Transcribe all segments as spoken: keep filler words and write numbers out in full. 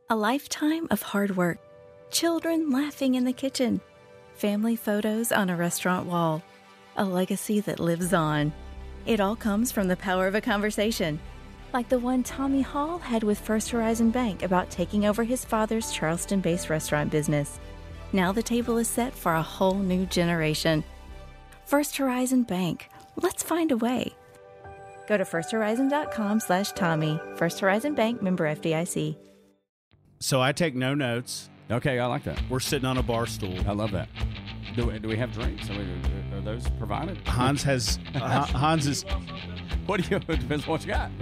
A lifetime of hard work, children laughing in the kitchen, family photos on a restaurant wall, a legacy that lives on. It all comes from the power of a conversation, like the one Tommy Hall had with First Horizon Bank about taking over his father's Charleston-based restaurant business. Now the table is set for a whole new generation. First Horizon Bank. Let's find a way. Go to firsthorizon.com slash Tommy. First Horizon Bank, member F D I C. So I take no notes. Okay, I like that. We're sitting on a bar stool. I love that. Do we, do we have drinks? Are, we, are those provided? Hans has uh, Hans is. What do you? It depends on what you got.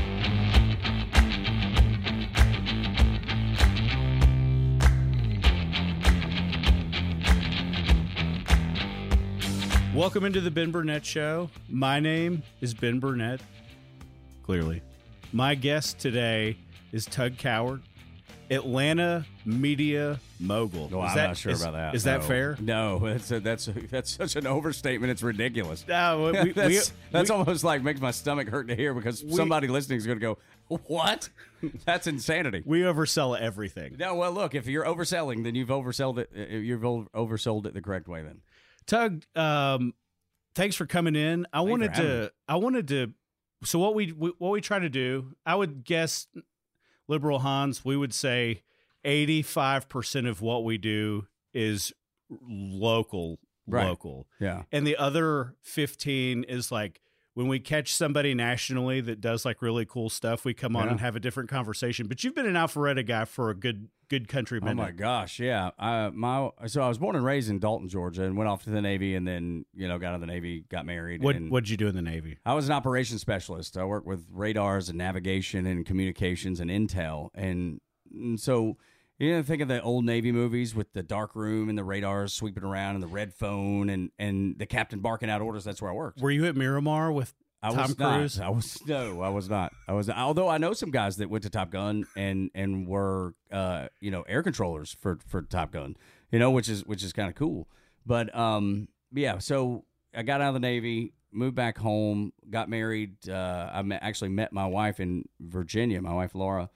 Welcome into the Ben Burnett Show. My name is Ben Burnett. Clearly, my guest today is Tug Coward, Atlanta media mogul. No, is I'm that, not sure is, about that. Is no. that fair? No, that's a, that's a, that's such an overstatement. It's ridiculous. No, we, that's we, that's we, almost like makes my stomach hurt to hear because we, somebody listening is going to go, "What? That's insanity." We oversell everything. No, well, look, if you're overselling, then you've oversold it. You've oversold it the correct way. Then, Tug, um, thanks for coming in. I Thanks wanted to. I wanted to. So what we, we what we try to do, I would guess, liberal Hans, we would say eighty-five percent of what we do is local, right. local. Yeah. And the other fifteen is like when we catch somebody nationally that does like really cool stuff, we come on yeah. and have a different conversation. But you've been an Alpharetta guy for a good good country minute. Oh my gosh, yeah. I my so I was born and raised in Dalton, Georgia, and went off to the Navy, and then you know got out of the Navy, got married. What and what'd you do in the Navy? I was an operations specialist. I worked with radars and navigation and communications and intel, and, and so. You know, think of the old Navy movies with the dark room and the radars sweeping around and the red phone and, and the captain barking out orders. That's where I worked. Were you at Miramar with I Tom was Cruise? Not. I was no, I was not. I was. Although I know some guys that went to Top Gun and and were uh you know air controllers for for Top Gun. You know, which is which is kind of cool. But um yeah, so I got out of the Navy, moved back home, got married. Uh, I met, actually met my wife in Virginia. My wife Laura.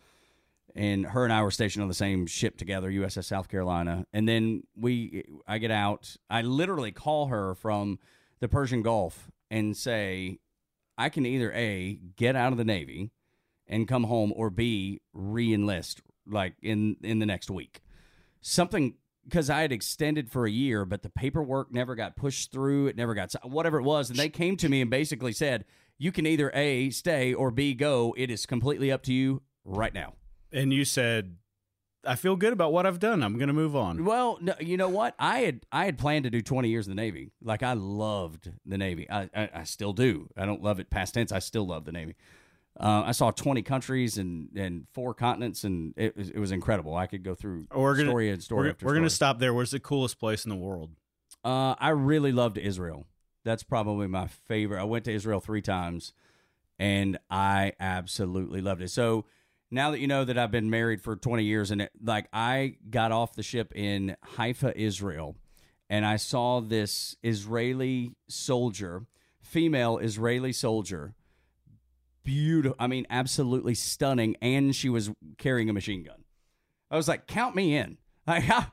And her and I were stationed on the same ship together, U S S South Carolina. And then we, I get out. I literally call her from the Persian Gulf and say, I can either A, get out of the Navy and come home, or B, re-enlist like in, in the next week. Something, because I had extended for a year, but the paperwork never got pushed through. It never got, whatever it was. And they came to me and basically said, you can either A, stay, or B, go. It is completely up to you right now. And you said, I feel good about what I've done. I'm going to move on. Well, no, you know what? I had I had planned to do twenty years in the Navy. Like, I loved the Navy. I, I, I still do. I don't love it past tense. I still love the Navy. Uh, I saw twenty countries and, and four continents, and it was, it was incredible. I could go through we're gonna, story and story we're, after We're story. going to stop there. Where's the coolest place in the world? Uh, I really loved Israel. That's probably my favorite. I went to Israel three times, and I absolutely loved it. So now that you know that I've been married for twenty years, and it, like I got off the ship in Haifa, Israel, and I saw this Israeli soldier, female Israeli soldier, beautiful. I mean, absolutely stunning, and she was carrying a machine gun. I was like, count me in. Like, I,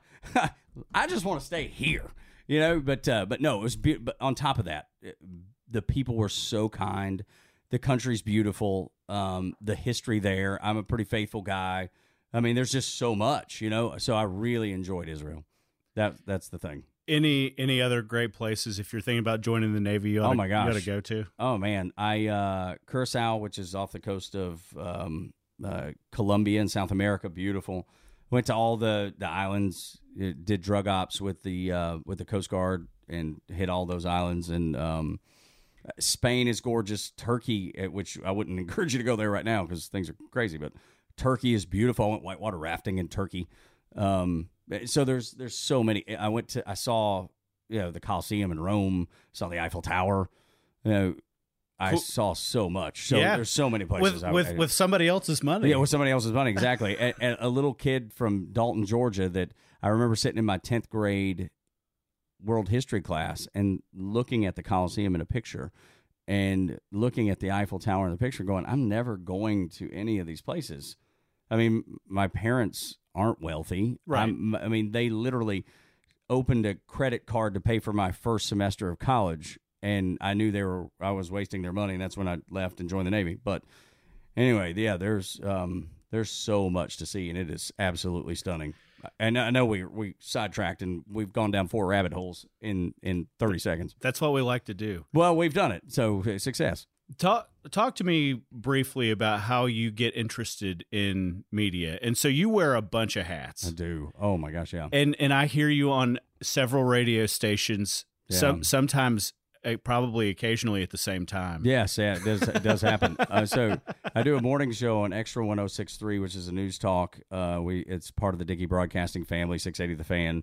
I just want to stay here, you know. But uh, but no, it was. Be- but on top of that, the people were so kind. The country's beautiful. Um, the history there. I'm a pretty faithful guy. I mean, there's just so much, you know. So I really enjoyed Israel. That that's the thing. Any any other great places if you're thinking about joining the Navy? You ought Oh to, my gosh, you got to go to. Oh man, I uh, Curacao, which is off the coast of um, uh, Colombia in South America, beautiful. Went to all the, the islands. Did drug ops with the uh, with the Coast Guard and hit all those islands. And um, Spain is gorgeous. Turkey, which I wouldn't encourage you to go there right now because things are crazy, but Turkey is beautiful. I went whitewater rafting in Turkey. Um, so there's there's so many. I went to I saw you know the Colosseum in Rome. Saw the Eiffel Tower. You know, I cool. saw so much. So yeah. there's so many places. With I, with, I, with somebody else's money. Yeah, with somebody else's money, exactly. and, and a little kid from Dalton, Georgia, that I remember sitting in my tenth grade world history class and looking at the Colosseum in a picture and looking at the Eiffel Tower in the picture going, I'm never going to any of these places. I mean, my parents aren't wealthy. Right. I'm, I mean, they literally opened a credit card to pay for my first semester of college, and I knew they were I was wasting their money, and that's when I left and joined the Navy. But anyway, yeah, there's um, there's so much to see, and it is absolutely stunning. And I know we we sidetracked, and we've gone down four rabbit holes in, in thirty seconds. That's what we like to do. Well, we've done it, so success. Talk talk to me briefly about how you get interested in media. And so you wear a bunch of hats. I do. Oh my gosh, yeah. And and I hear you on several radio stations. Yeah. Some sometimes uh, probably occasionally at the same time. Yes, yeah, it does it does happen. Uh, so I do a morning show on Extra one oh six point three, which is a news talk. Uh, we it's part of the Dickey Broadcasting family, six eighty The Fan,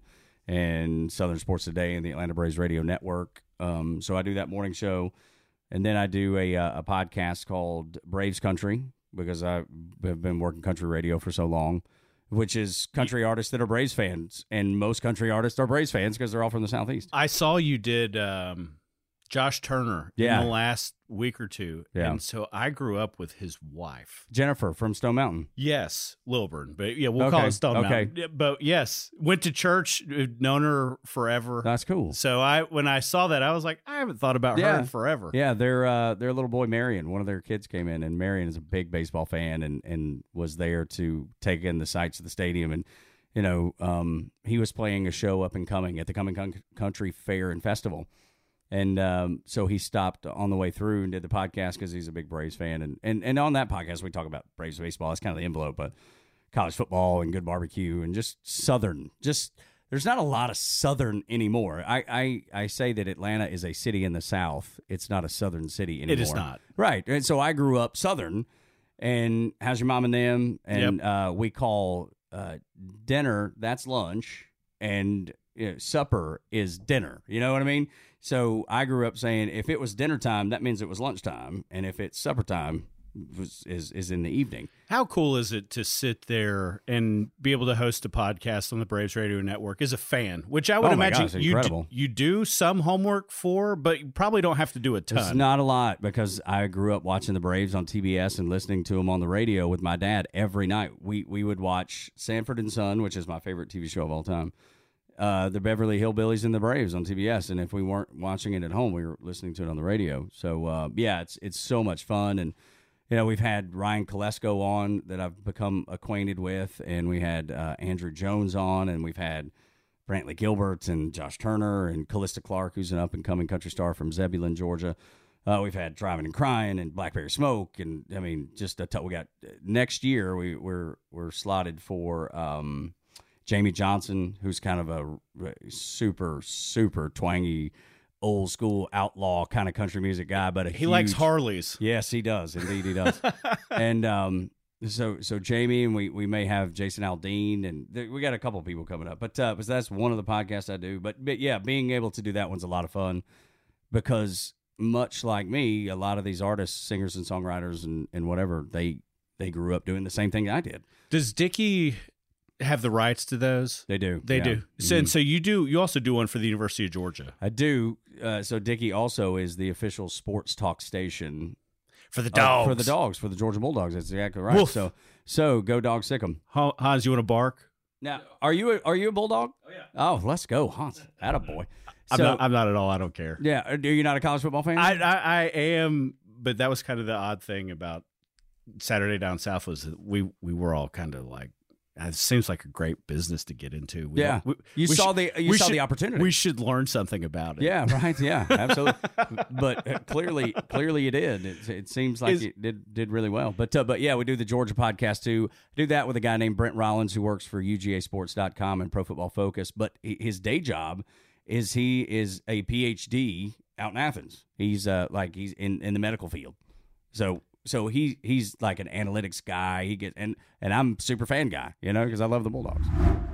and Southern Sports Today, and the Atlanta Braves Radio Network. Um, so I do that morning show. And then I do a uh, a podcast called Braves Country, because I have been working country radio for so long, which is country artists that are Braves fans. And most country artists are Braves fans because they're all from the Southeast. I saw you did um, Josh Turner Yeah. in the last week or two. Yeah. And so I grew up with his wife. Jennifer from Stone Mountain. Yes, Lilburn. But yeah, we'll Okay, call it Stone okay. Mountain. Yeah, but yes, went to church, known her forever. That's cool. So I when I saw that, I was like, I haven't thought about her Yeah. in forever. Yeah, their uh, their little boy Marion, one of their kids came in, and Marion is a big baseball fan, and, and was there to take in the sights of the stadium. And you know, um, he was playing a show up and coming at the Coming Con- Country Fair and Festival, and um, so he stopped on the way through and did the podcast because he's a big Braves fan. And, and and on that podcast, we talk about Braves baseball. That's kind of the envelope, but college football and good barbecue and just Southern, just. There's not a lot of Southern anymore. I, I, I say that Atlanta is a city in the South. It's not a Southern city anymore. It is not. Right. And so I grew up Southern, and how's your mom and them? And Yep. uh, we call uh, dinner, that's lunch, and you know, supper is dinner. You know what I mean? So I grew up saying if it was dinner time, that means it was lunchtime. And if it's supper time, was, is, is in the evening. How cool is it to sit there and be able to host a podcast on the Braves Radio Network as a fan, which I would Oh my imagine gosh, you, incredible. d- you do some homework for, but you probably don't have to do a ton. It's not a lot because I grew up watching the Braves on T B S and listening to them on the radio with my dad every night. We we would watch Sanford and Son, which is my favorite T V show of all time, uh, the Beverly Hillbillies and the Braves on T B S. And if we weren't watching it at home, we were listening to it on the radio. So, uh, yeah, it's it's so much fun. And, you know, we've had Ryan Kolesko on that I've become acquainted with, and we had uh, Andrew Jones on, and we've had Brantley Gilbert and Josh Turner and Callista Clark, who's an up-and-coming country star from Zebulon, Georgia. Uh, we've had Driving and Crying and Blackberry Smoke, and I mean, just a t- we got next year we we're we're slotted for um, Jamie Johnson, who's kind of a super super twangy, old school outlaw kind of country music guy, but a he huge, likes Harleys. Yes, he does. Indeed, he does. and um, so so Jamie, and we, we may have Jason Aldean, and th- we got a couple people coming up. But uh, but that's one of the podcasts I do. But but yeah, being able to do that one's a lot of fun because much like me, a lot of these artists, singers and songwriters and, and whatever, they they grew up doing the same thing I did. Does Dickey have the rights to those? They do. They yeah. do. So, and so you do. You also do one for the University of Georgia I do. Uh, so Dickey also is the official sports talk station for the uh, dogs. for the dogs, for the Georgia Bulldogs. That's exactly right. Woof. So so go Dogs, sick 'em. Han- Hans, you want to bark? Now, are you a, are you a Bulldog? Oh yeah. Oh, let's go, Hans. Attaboy. I'm So, not. I'm not at all. I don't care. yeah, are you not a college football fan? I, I I am, but that was kind of the odd thing about Saturday Down South was that we we were all kind of like, it seems like a great business to get into. We yeah, we, you we saw should- the you we saw should- the opportunity. We should learn something about it. yeah, right. Yeah, absolutely. but uh, clearly, clearly, you did. It, it seems like Is- it did did really well. But uh, but yeah, we do the Georgia podcast too. I do that with a guy named Brent Rollins who works for U G A Sports dot com and Pro Football Focus. But he- his day job is he is a P H D out in Athens. He's uh like he's in, in the medical field. So so he he's like an analytics guy. He get and and I'm a super fan guy, you know, because I love the Bulldogs.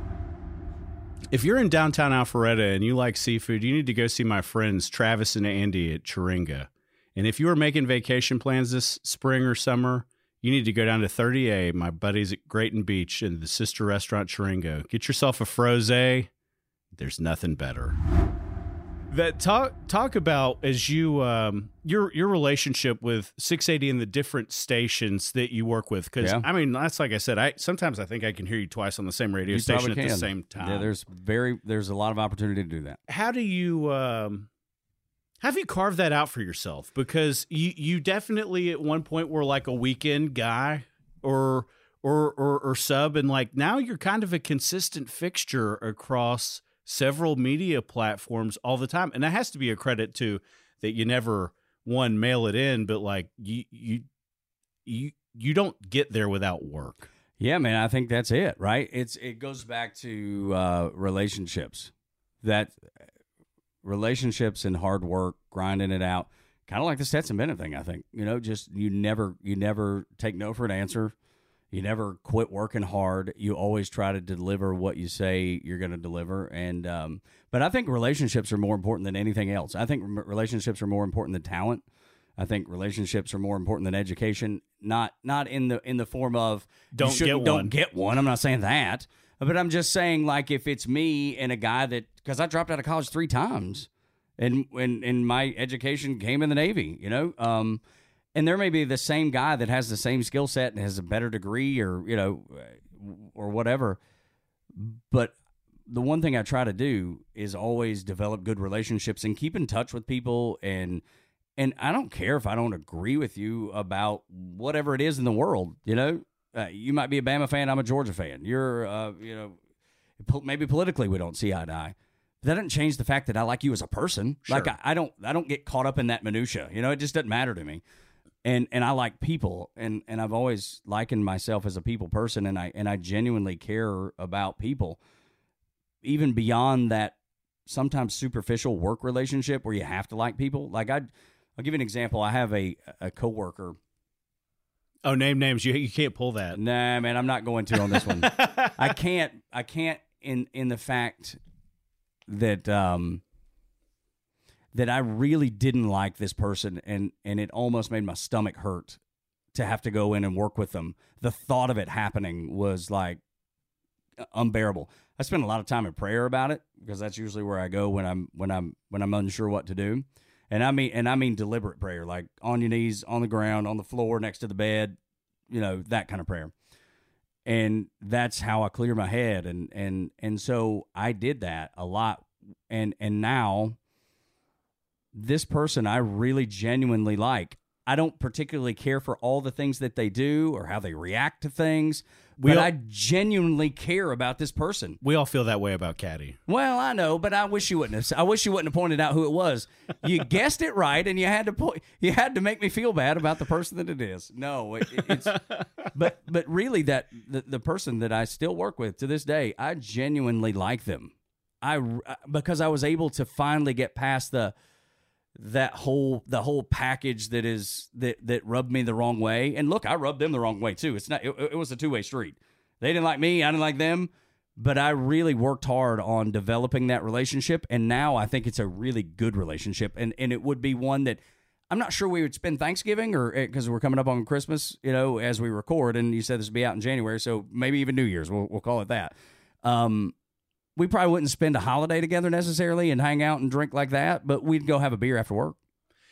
If you're in downtown Alpharetta and you like seafood, you need to go see my friends Travis and Andy at Chiringa. And if you are making vacation plans this spring or summer, you need to go down to thirty A, my buddies at Grayton Beach, and the sister restaurant Chiringa. Get yourself a frosé. There's nothing better. That talk talk about as you um your your relationship with six eighty and the different stations that you work with, because Yeah. I mean that's like I said, I sometimes I think I can hear you twice on the same radio You station at probably the can. same time. Yeah, there's very there's a lot of opportunity to do that. How do you um have you carved that out for yourself? Because you you definitely at one point were like a weekend guy or or or, or sub, and like now you're kind of a consistent fixture across several media platforms all the time. And that has to be a credit to that you never one mail it in, but like you you you you don't get there without work. Yeah, man, I think that's it, right? It's it goes back to uh, relationships. That relationships and hard work, grinding it out, kind of like the Stetson Bennett thing. I think you know, just you never you never take no for an answer. You never quit working hard. You always try to deliver what you say you're going to deliver. And um, but I think relationships are more important than anything else. I think relationships are more important than talent. I think relationships are more important than education. Not not in the in the form of Don't you shouldn't- get don't one. get one. I'm not saying that, but I'm just saying like if it's me and a guy that because I dropped out of college three times, and and and my education came in the Navy. You know. Um, And there may be the same guy that has the same skill set and has a better degree or, you know, or whatever. But the one thing I try to do is always develop good relationships and keep in touch with people. And and I don't care if I don't agree with you about whatever it is in the world, you know. Uh, you might be a Bama fan. I'm a Georgia fan. You're, uh, you know, po- maybe politically we don't see eye to eye. That doesn't change the fact that I like you as a person. Sure. Like I, I don't I don't get caught up in that minutia. You know, it just doesn't matter to me. And and I like people, and, and I've always likened myself as a people person, and I and I genuinely care about people, even beyond that sometimes superficial work relationship where you have to like people. Like I, I'll give you an example. I have a a coworker. Oh, name names. You you can't pull that. Nah, man, I'm not going to on this one. I can't. I can't. In in the fact that um. that I really didn't like this person, and, and it almost made my stomach hurt to have to go in and work with them. The thought of it happening was like unbearable. I spend a lot of time in prayer about it because that's usually where I go when I'm when I'm when I'm unsure what to do. And I mean and I mean deliberate prayer, like on your knees, on the ground, on the floor, next to the bed, you know, that kind of prayer. And that's how I clear my head, and and and so I did that a lot, and and now this person I really genuinely like. I don't particularly care for all the things that they do or how they react to things, We but all- I genuinely care about this person. We all feel that way about Caddy. Well, I know, but I wish you wouldn't have. I wish you wouldn't have pointed out who it was. You guessed it right, and you had to po- you had to make me feel bad about the person that it is. No, it, it's but but really that the, the person that I still work with to this day, I genuinely like them. I because I was able to finally get past the. that whole the whole package that is that that rubbed me the wrong way. And look, I rubbed them the wrong way too. It's not it, it was a two-way street. They didn't like me, I didn't like them, but I really worked hard on developing that relationship, and now I think it's a really good relationship, and and it would be one that I'm not sure we would spend Thanksgiving or because we're coming up on Christmas, you know, as we record, and you said this would be out in January, so maybe even New Year's, we'll we'll call it that. Um We probably wouldn't spend a holiday together necessarily and hang out and drink like that, but we'd go have a beer after work.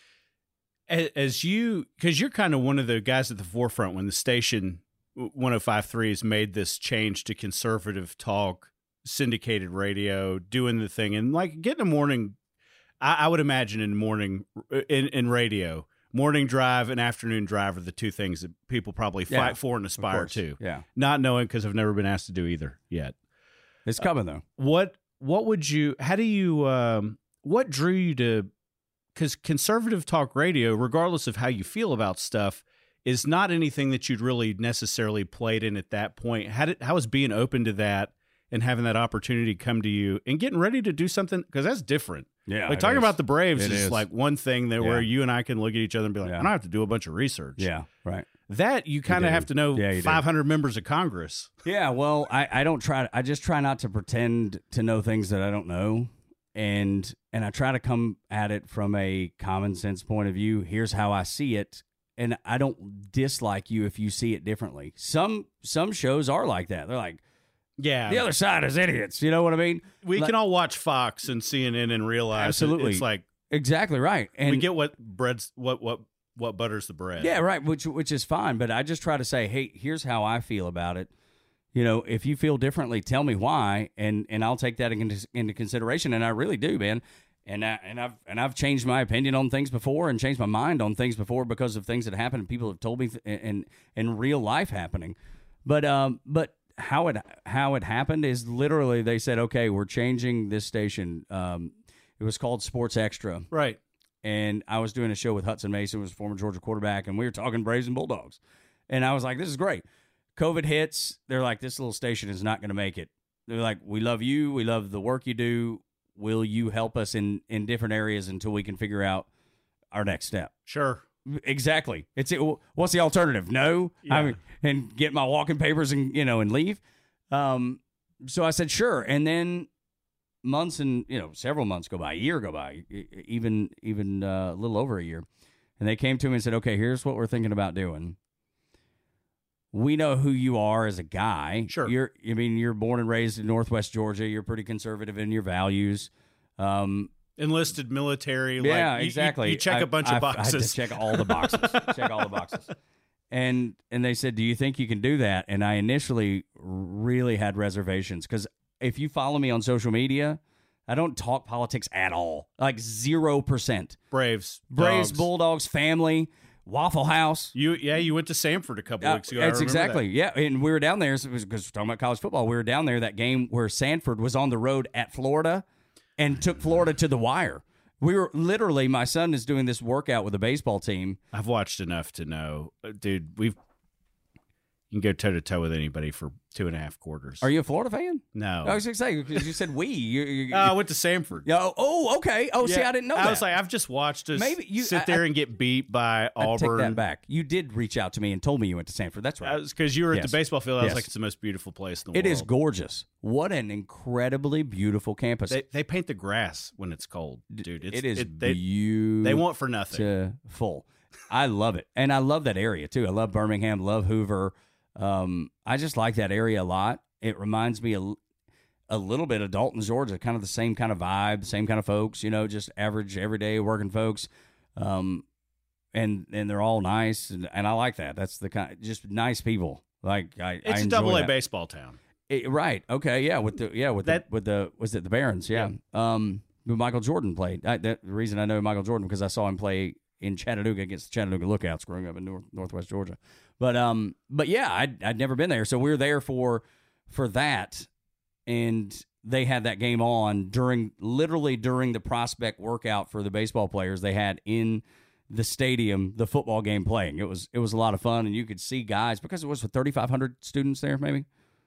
As you, because you're kind of one of the guys at the forefront when the station one oh five point three has made this change to conservative talk, syndicated radio, doing the thing, and like getting a morning, I, I would imagine in morning in, in radio, morning drive and afternoon drive are the two things that people probably fight Yeah, for and aspire course. to. Yeah. Not knowing because I've never been asked to do either yet. It's coming though. What what would you? How do you? Um, what drew you to? Because conservative talk radio, regardless of how you feel about stuff, is not anything that you'd really necessarily played in at that point. How did how was being open to that and having that opportunity come to you and getting ready to do something? Because that's different. Yeah. Like talking about the Braves It is, is. like one thing that where Yeah. you and I can look at each other and be like, Yeah. I don't have to do a bunch of research. Yeah, right. That you kind of do. have to know Yeah, you do. five hundred members of Congress. Yeah, well, I, I don't try. I just try not to pretend to know things that I don't know, and and I try to come at it from a common sense point of view. Here's how I see it, and I don't dislike you if you see it differently. Some some shows are like that. They're like, Yeah. The other side is idiots. You know what I mean? We Like- can all watch Fox and C N N and realize Absolutely. it's like Exactly right. And we get what breads what what what butters the bread. yeah, right, which which is fine, but I just try to say, "Hey, here's how I feel about it." You know, if you feel differently, tell me why, and and I'll take that into, into consideration, and I really do, man. And I, and I've and I've changed my opinion on things before, and changed my mind on things before because of things that happened. And people have told me th- in in real life happening, but um, but how it how it happened is literally they said, okay, we're changing this station. Um, it was called Sports Extra, Right. and I was doing a show with Hudson Mason, who was a former Georgia quarterback, and we were talking Braves and Bulldogs, and I was like, this is great. COVID hits, they're like, this little station is not going to make it. They're like, we love you, we love the work you do. Will you help us in, in different areas until we can figure out our next step? Sure. Exactly. It's it, what's the alternative? No, Yeah. I mean, and get my walking papers and you know and leave. Um, so I said sure, and then months and you know several months go by, a year go by, e- even even uh, a little over a year, and they came to me and said, okay, here's what we're thinking about doing. We know who you are as a guy. Sure. You're, I mean, you're born and raised in Northwest Georgia. You're pretty conservative in your values. Um, Enlisted military. yeah, like, you- exactly. You, you check I- a bunch I- of I had to boxes. check all the boxes. check all the boxes. And and they said, do you think you can do that? And I initially really had reservations because if you follow me on social media, I don't talk politics at all. Like zero percent. Braves. Braves, Dogs. Bulldogs, family, Waffle House. You yeah, you went to Samford a couple Uh, weeks ago. I That's remember exactly, that. yeah. And we were down there because we're talking about college football. We were down there that game where Sanford was on the road at Florida and took Florida to the wire. We were literally, my son is doing this workout with a baseball team. I've watched enough to know, uh, dude. We've you can go toe to toe with anybody for two and a half quarters. Are you a Florida fan? No. I was going to say, because you said we. You, you, Uh, I went to Samford. yeah, oh, oh, okay. Oh, see, Yeah, I didn't know I that. was like, I've just watched us Maybe you- sit I- there I- and get beat by I take Auburn. that back. You did reach out to me and told me you went to Sanford. That's right. Because you were at Yes. the baseball field. I was Yes. like, it's the most beautiful place in the It world. is gorgeous. What an incredibly beautiful campus. They, they paint the grass when it's cold, dude. It's, it is it- they, beautiful. they want for nothing. Full. I love it. And I love that area, too. I love Birmingham, love Hoover. Um, I just like that area a lot. It reminds me a, a little bit of Dalton, Georgia, kind of the same kind of vibe, same kind of folks, you know, just average, everyday working folks. Um, and and they're all nice, and, and I like that. That's the kind, just nice people. Like I, It's I a enjoy double A that. baseball town. It- right? Okay, yeah. With the yeah with That- the with the was it the Barons? Yeah. Um, who Michael Jordan played. I, that, the reason I know Michael Jordan because I saw him play in Chattanooga against the Chattanooga Lookouts growing up in North, Northwest Georgia. But um, but yeah, I'd, I'd never been there, so we were there for for that, and they had that game on during literally during the prospect workout for the baseball players. They had in the stadium the football game playing. It was it was a lot of fun, and you could see guys because it was for thirty-five hundred students there, maybe.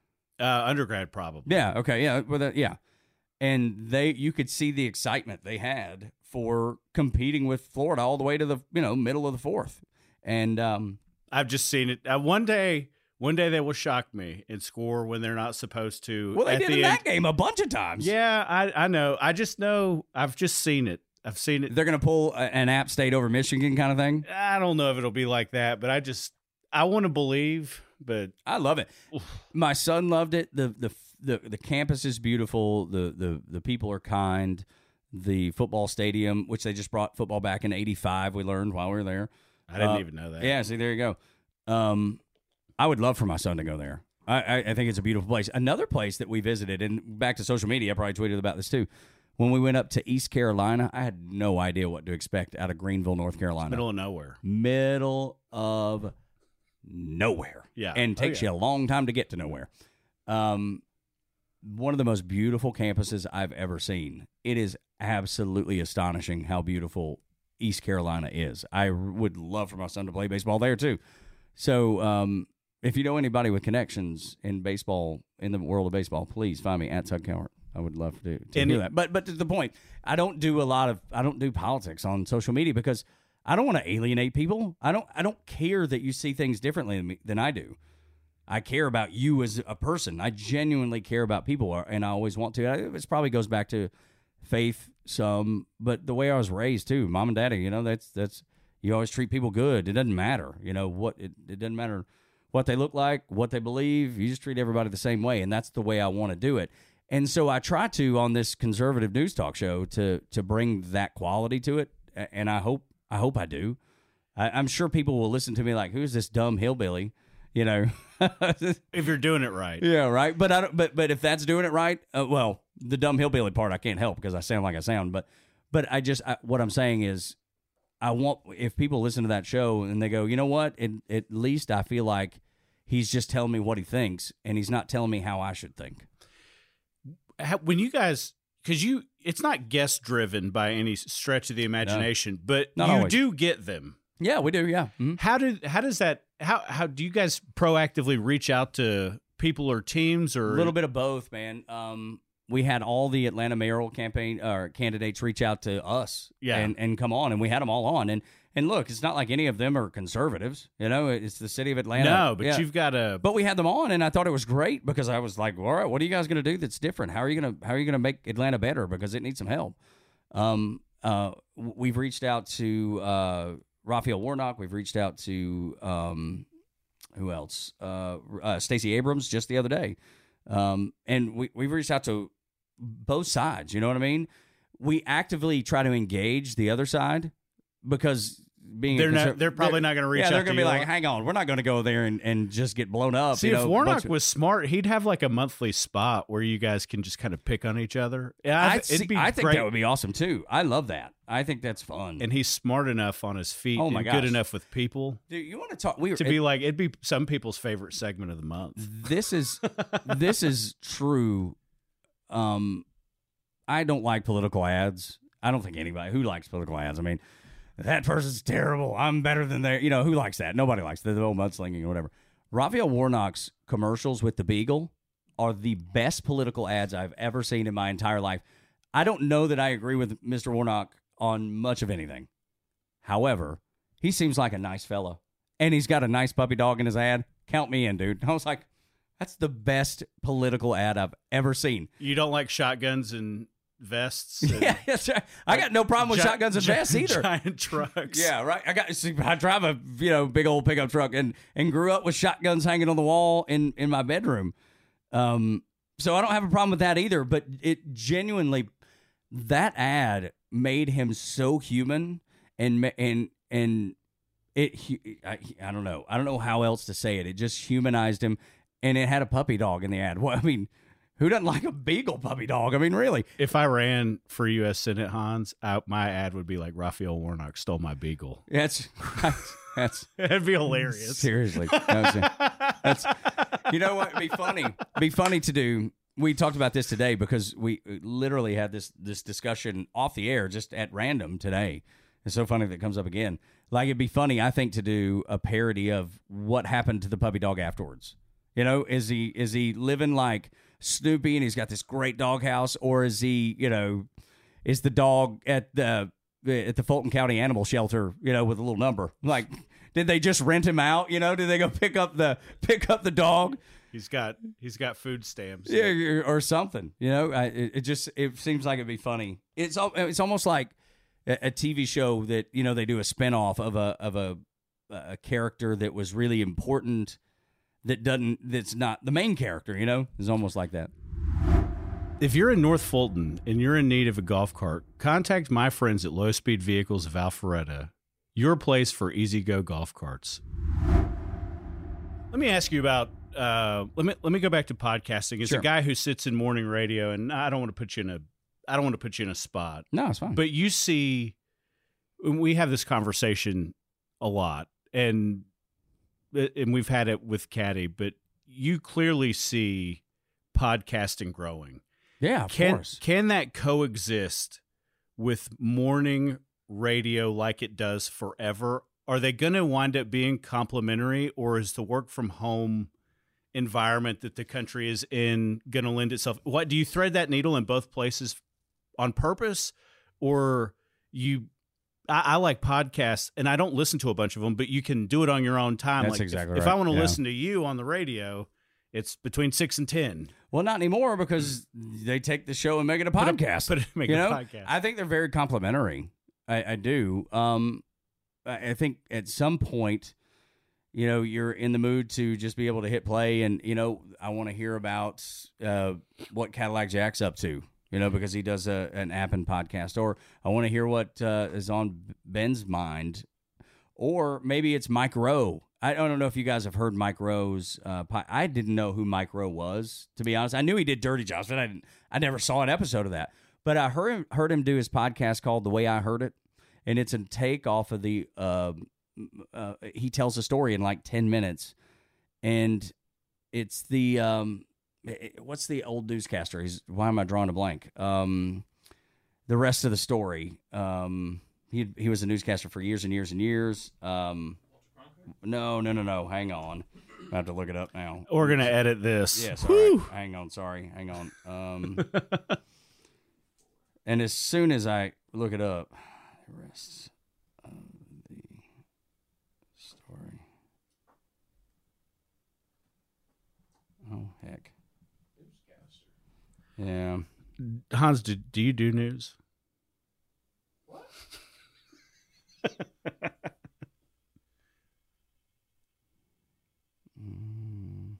Uh, undergrad, probably. Yeah. Okay. Yeah. Well, that, yeah. And they, you could see the excitement they had for competing with Florida all the way to the you know middle of the fourth, and um, I've just seen it. Uh, one day, one day they will shock me and score when they're not supposed to. well, they at did the in end. that game a bunch of times. Yeah, I, I know. I just know. I've just seen it. I've seen it. They're going to pull a, an App State over Michigan kind of thing. I don't know if it'll be like that, but I just I want to believe. But I love it. My son loved it. The the the the campus is beautiful. The the the people are kind. The football stadium, which they just brought football back in eighty-five, we learned while we were there. I didn't Uh, even know that. Yeah, see, there you go. Um, I would love for my son to go there. I, I, I think it's a beautiful place. Another place that we visited, and back to social media, I probably tweeted about this too. When we went up to East Carolina, I had no idea what to expect out of Greenville, North Carolina. Middle of nowhere. Middle of nowhere. Yeah. And Oh, takes yeah. you a long time to get to nowhere. Um, one of the most beautiful campuses I've ever seen. It is absolutely astonishing how beautiful East Carolina is. I r- would love for my son to play baseball there too. So, um, if you know anybody with connections in baseball, in the world of baseball, please find me at Tug Cowart. I would love to, to And hear it- that. But but to the point, I don't do a lot of I don't do politics on social media because I don't want to alienate people. I don't I don't care that you see things differently than, me, than I do. I care about you as a person. I genuinely care about people, and I always want to. It probably goes back to faith some, but the way I was raised too, mom and daddy. You know, that's that's you always treat people good. It doesn't matter. You know what? It, it doesn't matter what they look like, what they believe. You just treat everybody the same way, and that's the way I want to do it. And so I try to, on this conservative news talk show, to to bring that quality to it, and I hope I hope I do. I, I'm sure people will listen to me like, "Who's this dumb hillbilly?" You know, if you're doing it right. Yeah, right. But I don't, but but if that's doing it right, uh, well, the dumb hillbilly part I can't help because I sound like I sound. But but I just I, what I'm saying is, I want if people listen to that show and they go, you know what? It, at least I feel like he's just telling me what he thinks, and he's not telling me how I should think. When you guys, because you, it's not guest driven by any stretch of the imagination, no, but you always. do get them. Yeah, we do. Yeah. Mm-hmm. How did how does that how how do you guys proactively reach out to people or teams or a little bit of both, man? Um, we had all the Atlanta mayoral campaign or candidates reach out to us, yeah. and and come on, and we had them all on, and and look, it's not like any of them are conservatives, you know. It's the city of Atlanta. No, but yeah. you've got a. But we had them on, and I thought it was great because I was like, all right, what are you guys going to do that's different? How are you going to how are you going to make Atlanta better because it needs some help? Um, uh, we've reached out to. Uh, Raphael Warnock. We've reached out to um, who else? Uh, uh, Stacey Abrams just the other day, um, and we we've reached out to both sides. You know what I mean? We actively try to engage the other side because being they're conser- not they're probably they're, not going to reach yeah, out. They're going to be like, hang on, we're not going to go there and, and just get blown up. See, you if know, Warnock of, was smart, he'd have like a monthly spot where you guys can just kind of pick on each other. Yeah, I, it'd see, be I think great. that would be awesome too. I love that. I think that's fun. And he's smart enough on his feet. Oh my and gosh. good enough with people. Dude, you want to talk? We were, to be it, like it'd be some people's favorite segment of the month. This is this is true. Um, I don't like political ads. I don't think anybody who likes political ads. I mean, that person's terrible. I'm better than they. You know, who likes that? Nobody likes the, the old mudslinging or whatever. Raphael Warnock's commercials with the Beagle are the best political ads I've ever seen in my entire life. I don't know that I agree with Mister Warnock on much of anything. However, he seems like a nice fella, and he's got a nice puppy dog in his ad. Count me in, dude. I was like, that's the best political ad I've ever seen. You don't like shotguns and vests? And yeah, that's right. I got no problem with gi- shotguns and gi- vests either. Giant trucks. Yeah, right. I got. See, I drive a you know big old pickup truck and and grew up with shotguns hanging on the wall in in my bedroom. Um, so I don't have a problem with that either. But it genuinely, that ad made him so human and and and it. I, I don't know. I don't know how else to say it. It just humanized him, and it had a puppy dog in the ad. Well, I mean. Who doesn't like a beagle puppy dog? I mean, really. If I ran for U S Senate, Hans, I, my ad would be like Raphael Warnock stole my beagle. That's that's that'd be hilarious. Seriously, that's, you know what? It'd be funny. It'd be funny to do. We talked about this today because we literally had this this discussion off the air just at random today. It's so funny that it comes up again. Like it'd be funny, I think, to do a parody of what happened to the puppy dog afterwards. You know, is he is he living like Snoopy and he's got this great doghouse, or is he, you know, is the dog at the at the Fulton County Animal Shelter, you know, with a little number? Like, did they just rent him out? You know, did they go pick up the pick up the dog? He's got he's got food stamps, yeah, or something. You know, I, it, it just it seems like it'd be funny. It's it's almost like a, a T V show that, you know, they do a spinoff of a of a a character that was really important. That doesn't, that's not the main character, you know? It's almost like that. If you're in North Fulton and you're in need of a golf cart, contact my friends at Low Speed Vehicles of Alpharetta, your place for easy-go golf carts. Let me ask you about, uh, let me let me go back to podcasting. As Sure. a guy who sits in morning radio, and I don't want to put you in a, I don't want to put you in a spot. No, it's fine. But you see, we have this conversation a lot, and and we've had it with Caddy, but you clearly see podcasting growing. Yeah, of can, course. Can that coexist with morning radio like it does forever? Are they going to wind up being complementary, or is the work from home environment that the country is in going to lend itself? What do you thread that needle in both places on purpose, or you? I, I like podcasts, and I don't listen to a bunch of them, but you can do it on your own time. That's like exactly if, right. if I want to Yeah. listen to you on the radio, it's between six and ten. Well, not anymore because they take the show and make it a podcast. Put it, make you it know? a podcast. I think they're very complimentary. I, I do. Um, I I think at some point, you know, you're in the mood to just be able to hit play, and you know, I want to hear about uh, what Cadillac Jack's up to, you know, because he does a, an app and podcast, or I want to hear what uh, is on Ben's mind, or maybe it's Mike Rowe. I don't know if you guys have heard Mike Rowe's. Uh, po- I didn't know who Mike Rowe was, to be honest. I knew he did Dirty Jobs, but I didn't, I never saw an episode of that. But I heard him, heard him do his podcast called The Way I Heard It, and it's a take off of the. Uh, uh, he tells a story in like ten minutes, and it's the um, it, what's the old newscaster? He's why am I drawing a blank? Um, the rest of the story. Um, he he was a newscaster for years and years and years. Um, no, no, no, no. Hang on, I have to look it up now. We're gonna edit this. Yes. Yeah, right. Hang on. Sorry. Hang on. Um, and as soon as I look it up, the rest of the story. Oh heck. Yeah. Hans, do, do you do news? What? mm.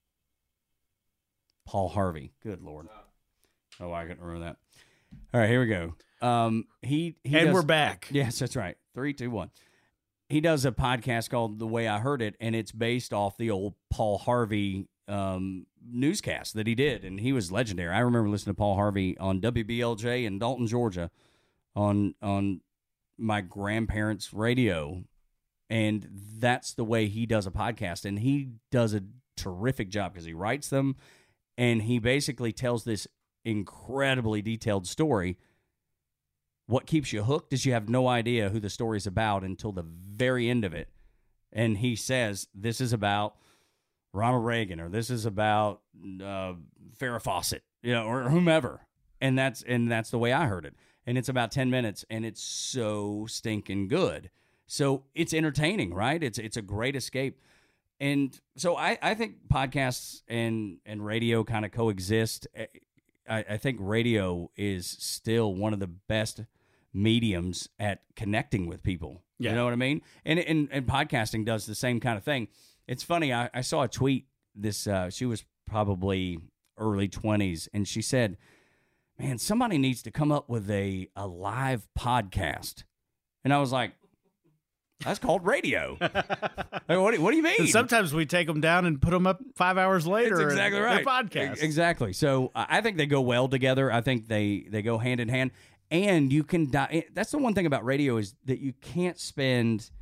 Paul Harvey. Good Lord. Oh, I couldn't remember that. All right, here we go. Um, he, he and does, we're back. Yes, that's right. Three, two, one. He does a podcast called The Way I Heard It, and it's based off the old Paul Harvey um, newscast that he did, and he was legendary. I remember listening to Paul Harvey on W B L J in Dalton, Georgia, on on my grandparents' radio, and that's the way he does a podcast, and he does a terrific job because he writes them, and he basically tells this incredibly detailed story. What keeps you hooked is you have no idea who the story's about until the very end of it. And he says, this is about Ronald Reagan, or this is about uh, Farrah Fawcett, you know, or whomever. And that's and that's the way I heard it. And it's about ten minutes, and it's so stinking good. So it's entertaining, right? It's it's a great escape. And so I, I think podcasts and, and radio kind of coexist. I, I think radio is still one of the best mediums at connecting with people. Yeah. You know what I mean? And, and and podcasting does the same kind of thing. It's funny. I, I saw a tweet. This uh, she was probably early twenties, and she said, "Man, somebody needs to come up with a a live podcast." And I was like, "That's called radio." Like, what, do, what do you mean? And sometimes we take them down and put them up five hours later. That's exactly right. Podcast. Exactly. So uh, I think they go well together. I think they, they go hand in hand. And you can di- that's the one thing about radio is that you can't spend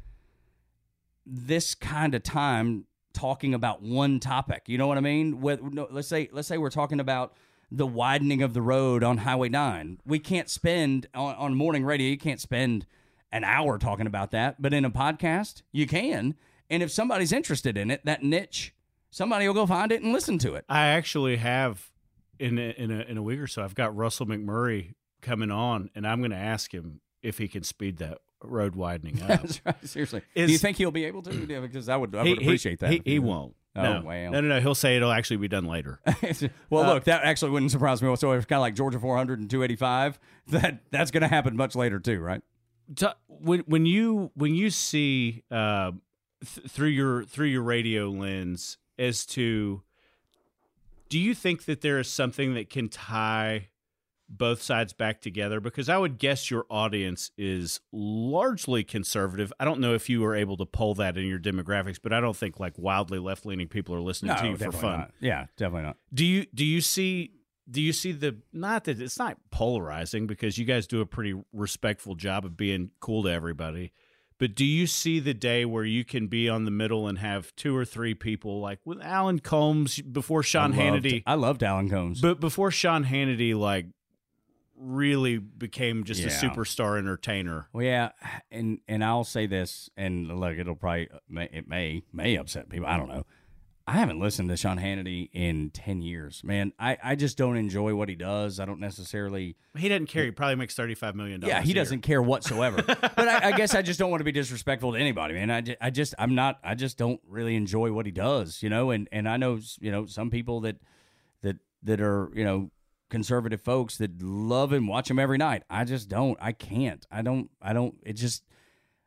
this kind of time talking about one topic. You know what I mean? With, no, let's say let's say we're talking about the widening of the road on Highway nine. We can't spend on, on morning radio. You can't spend an hour talking about that. But in a podcast, you can. And if somebody's interested in it, that niche, somebody will go find it and listen to it. I actually have in a, in a in a week or so. I've got Russell McMurray coming on, and I'm going to ask him if he can speed that road widening up. That's right. Seriously, Is, do you think he'll be able to? Yeah, because I would, I he, would appreciate he, that. He, he won't. Oh, no. wow. No, no, no. He'll say it'll actually be done later. well, uh, look, that actually wouldn't surprise me whatsoever. It's kind of like Georgia four hundred and two eighty-five. That that's going to happen much later too, right? To, when when you when you see uh, th- through your through your radio lens as to, do you think that there is something that can tie both sides back together? Because I would guess your audience is largely conservative. I don't know if you were able to poll that in your demographics, but I don't think like wildly left-leaning people are listening No, to you for definitely fun. not. Yeah, definitely not. Do you do you see do you see the, not that it's not polarizing because you guys do a pretty respectful job of being cool to everybody, but do you see the day where you can be on the middle and have two or three people like with Alan Combs before Sean I loved, Hannity? I loved Alan Combs. But before Sean Hannity like really became just Yeah. a superstar entertainer. Well, yeah, and and I'll say this, and look, it'll probably it may may upset people. I don't know. I haven't listened to Sean Hannity in ten years, man. I, I just don't enjoy what he does. I don't necessarily. He doesn't care. He probably makes thirty-five million dollars. Yeah, he doesn't care whatsoever. But I, I guess I just don't want to be disrespectful to anybody, man. I just, I just I'm not. I just don't really enjoy what he does, you know. And, and I know you know some people that that that are you know conservative folks that love him, watch him every night. I just don't. I can't. I don't. I don't. It just.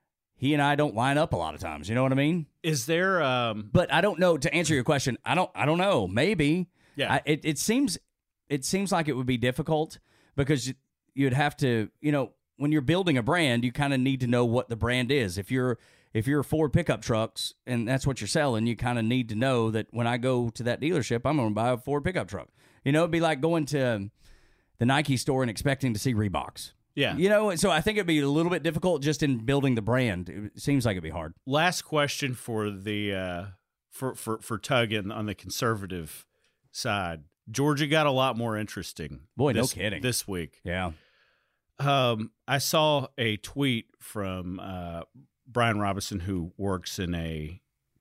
he and I don't line up a lot of times. You know what I mean? Is there? Um, but I don't know. To answer your question, I don't. I don't know. Maybe. Yeah. I, it it seems it seems like it would be difficult because you'd have to. You know, when you're building a brand, you kind of need to know what the brand is. If you're if you're Ford pickup trucks and that's what you're selling, you kind of need to know that when I go to that dealership, I'm going to buy a Ford pickup truck. You know, it'd be like going to the Nike store and expecting to see Reeboks. Yeah. You know, so I think it'd be a little bit difficult just in building the brand. It seems like it'd be hard. Last question for the uh, for for for Tug in, on the conservative side. Georgia got a lot more interesting. Boy, this, no kidding. This week. Yeah. Um, I saw a tweet from uh, Brian Robinson, who works in a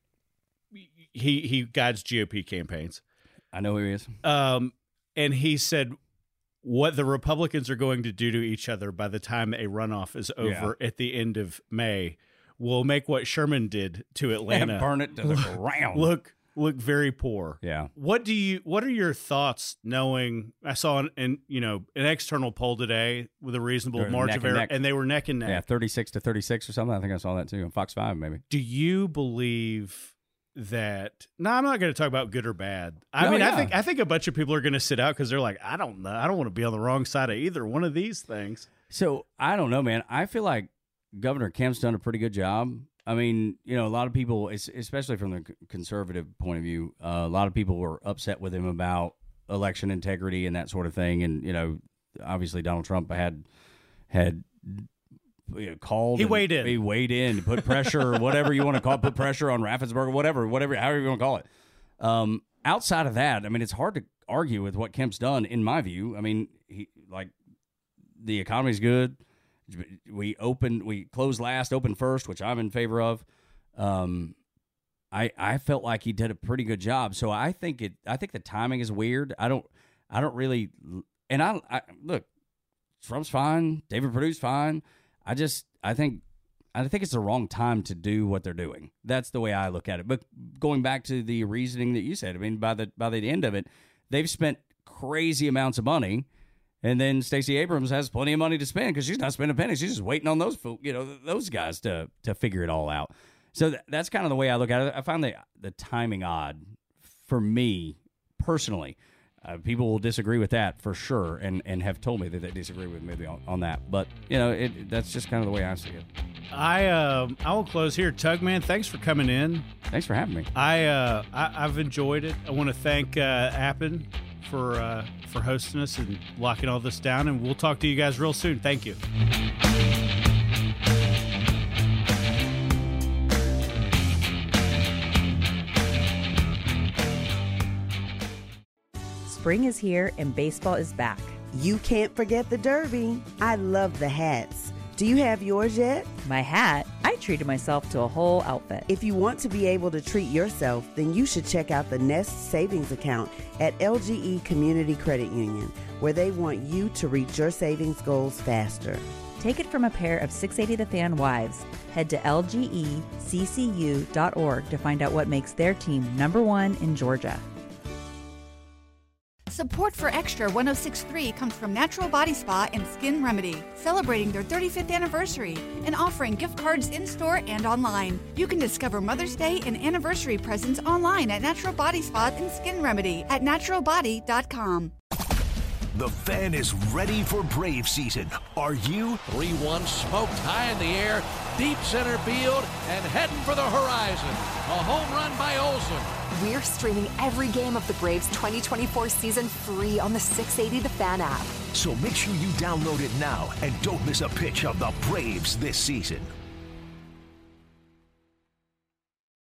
he he guides G O P campaigns. I know who he is. Um, and he said, what the Republicans are going to do to each other by the time a runoff is over Yeah. at the end of May will make what Sherman did to Atlanta Burn it to the ground. look look very poor. Yeah. What do you what are your thoughts knowing I saw an, an you know an external poll today with a reasonable They're margin neck of and error neck. and they were neck and neck. Yeah, thirty-six to thirty-six or something. I think I saw that too on Fox five maybe. Do you believe that no, I'm not going to talk about good or bad. I No, mean, yeah. I think I think a bunch of people are going to sit out because they're like, I don't know, I don't want to be on the wrong side of either one of these things. So I don't know, man. I feel like Governor Kemp's done a pretty good job. I mean, you know, a lot of people, es- especially from the c- conservative point of view, uh, a lot of people were upset with him about election integrity and that sort of thing. And you know, obviously Donald Trump had had. You know, called. He and weighed in. He weighed in, put pressure, whatever you want to call it, put pressure on Raffensperger, whatever, whatever, however you want to call it. Um, outside of that, I mean, it's hard to argue with what Kemp's done, in my view. I mean, he like the economy's good. We opened, we closed last, opened first, which I'm in favor of. Um, I I felt like he did a pretty good job. So I think it. I think the timing is weird. I don't. I don't really. And I, I look. Trump's fine. David Perdue's fine. I just, I think, I think it's the wrong time to do what they're doing. That's the way I look at it. But going back to the reasoning that you said, I mean, by the by the end of it, they've spent crazy amounts of money, and then Stacey Abrams has plenty of money to spend because she's not spending a penny. She's just waiting on those, you know, those guys to to figure it all out. So th- that's kind of the way I look at it. I find the the timing odd for me personally. Uh, people will disagree with that for sure, and, and have told me that they disagree with me on, on that. But you know, it, that's just kind of the way I see it. I um I will close here. Tug, man, thanks for coming in. Thanks for having me. I uh I, I've enjoyed it. I want to thank uh, Appen for uh, for hosting us and locking all this down, and we'll talk to you guys real soon. Thank you. Spring is here and baseball is back. You can't forget the Derby. I love the hats. Do you have yours yet? My hat, I treated myself to a whole outfit. If you want to be able to treat yourself, then you should check out the Nest Savings Account at L G E Community Credit Union, where they want you to reach your savings goals faster. Take it from a pair of six eighty The Fan wives. Head to L G E C C U dot org to find out what makes their team number one in Georgia. Support for Extra one oh six point three comes from Natural Body Spa and Skin Remedy, celebrating their thirty-fifth anniversary and offering gift cards in-store and online. You can discover Mother's Day and anniversary presents online at Natural Body Spa and Skin Remedy at natural body dot com. The Fan is ready for Brave season. Are you? three one smoked high in the air, deep center field, and heading for the horizon. A home run by Olsen. We're streaming every game of the Braves twenty twenty-four season free on the six eighty The Fan app. So make sure you download it now and don't miss a pitch of the Braves this season.